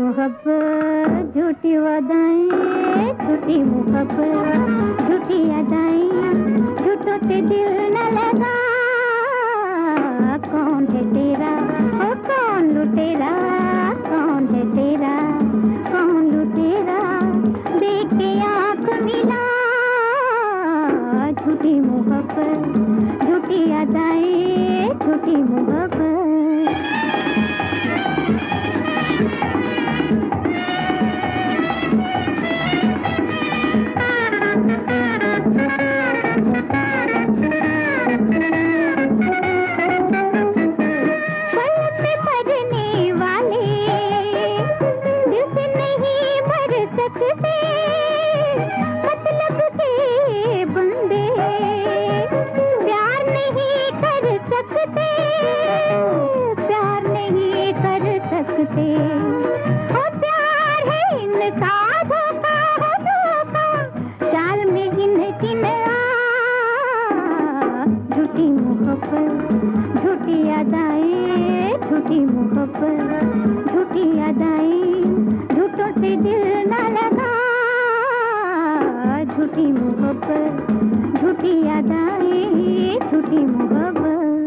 मोहब्बत झूठी वादाएं, झूठी मोहब्बत झूठी अदाएं, झूठों से दिल न लगा। कौन है तेरा, ओ कौन लुटेरा, कौन है तेरा, कौन लुटेरा, देख के आँख मिला। झूठी मोहब्बत झूठी अदाएं, झूठी मोहब्बत। झूठी मोहब्बत झूठी अदाएं, झूठों से दिल न लगा। झूठी मोहब्बत झूठी अदाएं, झूठी मोहब्बत।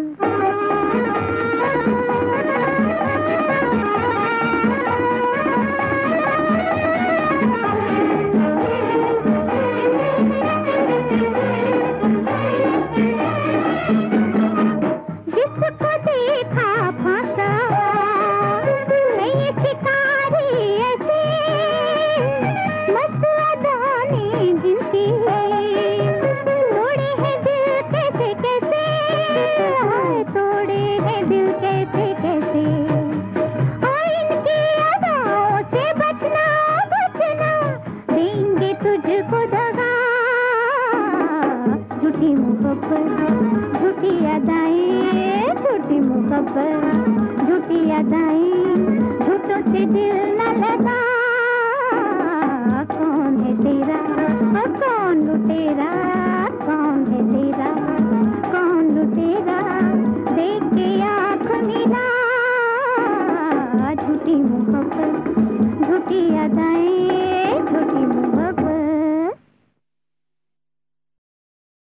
झूठी अदाएं, झूठी मोहब्बत झूठी अदाएं, झूठों से दिल न लगा। कौन है तेरा, कौन लुटेरा।